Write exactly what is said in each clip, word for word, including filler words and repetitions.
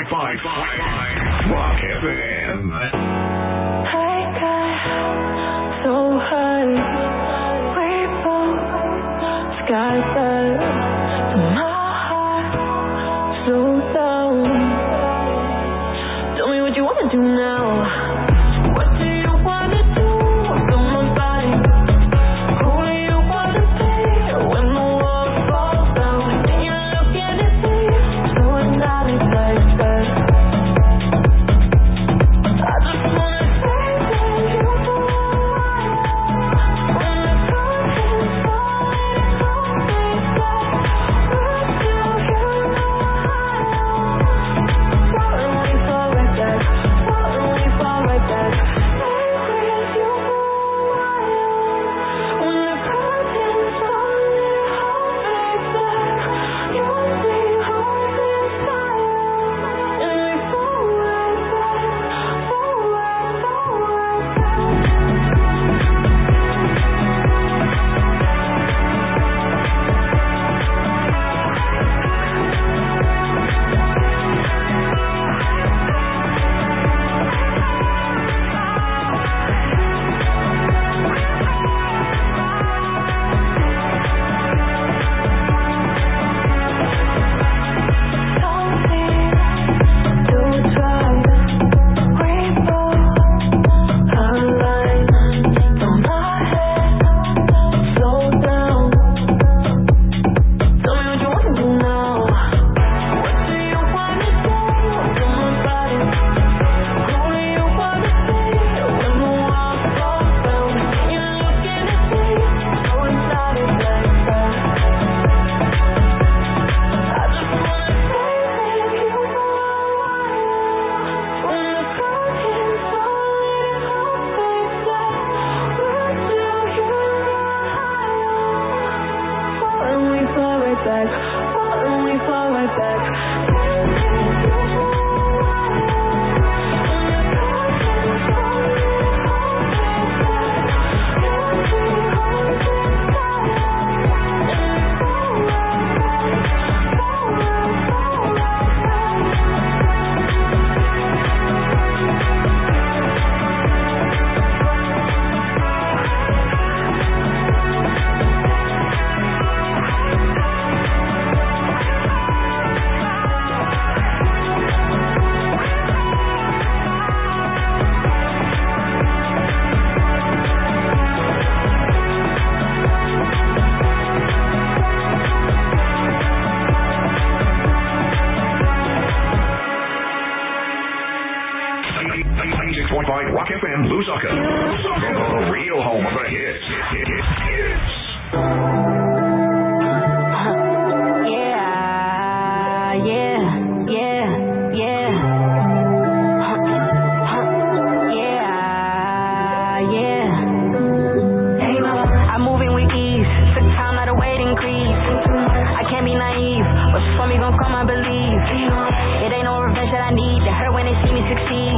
point five Rock F M. High guy, so high, we both sky high. My heart so down. Tell me what you wanna do now. Rock F M, Lusaka. The real home of the hits. Hits. Hits. Yeah, yeah, yeah, yeah. Yeah, yeah. I'm moving with ease. Took time, not a waiting crease. I can't be naive. What's for me gon' come, I believe. It ain't no revenge that I need. They hurt when they see me succeed.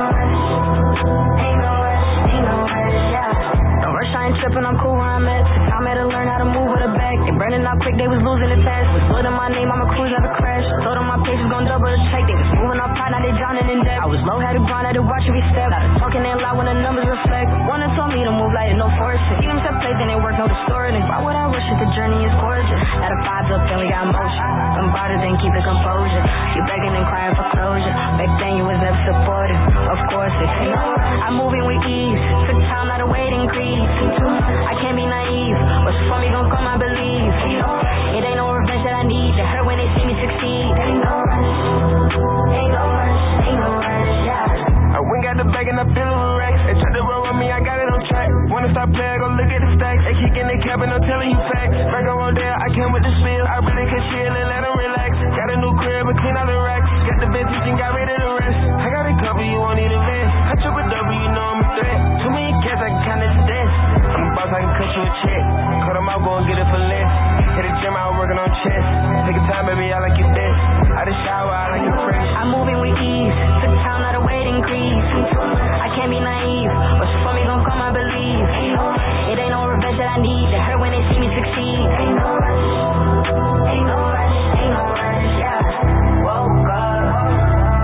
Tripping, I'm cool where I'm at. I made her learn how to move with her back. They burning out quick, they was losing the test. Was building my name, I'm a cruise, never crash. Told them my pace was gon' double the check. They was moving off high, now they drowning in debt. I was low, had to grind, had to watch every step. Now they talking ain't loud when the numbers reflect. One that told me to move like no forcing. Even if that place, then they work, no distorting. Why would I rush if the journey is gorgeous? Now the vibes up, then we got motion. Some bottles, then keep the composure. You begging and crying for closure. Back then you was never supportive. Of course, it's I'm moving with ease. Took time, not a waiting crease. I can't be naive. What's for me gon' come, I believe. It ain't no revenge that I need. They hurt when they see me succeed. Ain't no rush, ain't no rush, ain't no rush, yeah. I went got the bag and I feel the racks. They tried to roll with me, I got it on track. Wanna stop playing, go look at the stacks. They kicking the cap and I'm telling you facts. Back on there, I came with the spill. I really could chill and let them relax. Got a new crib and clean all the racks. Got the vintage and got rid of the rest. I got a couple, you won't need a van. I triple double, you know I'm a threat. Too many cats, I can kinda dance. I'm a boss, I can cut you a check. Cut them out, go and get it for less. Hit the gym, I was working on chest. Take your time, baby, I like it this. I just shower, I like it fresh. I'm moving with ease. Took time, not a waiting crease. I can't be naive. What's for me gon' come, I believe. It ain't no revenge that I need. They hurt when they see me succeed. Ain't no rush, ain't no rush, ain't no rush, yeah. Woke up,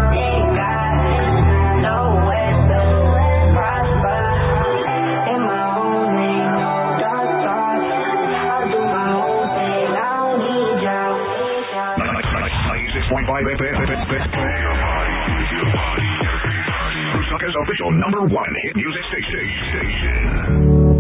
five F M. Lusaka's official number one hit music station.